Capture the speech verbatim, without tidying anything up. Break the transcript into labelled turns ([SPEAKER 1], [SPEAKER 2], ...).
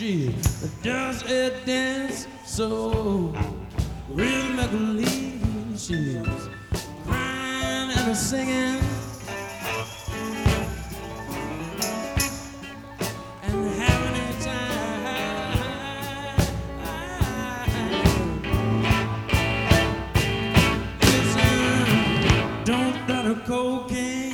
[SPEAKER 1] She does a dance so rhythmically. She's crying and singing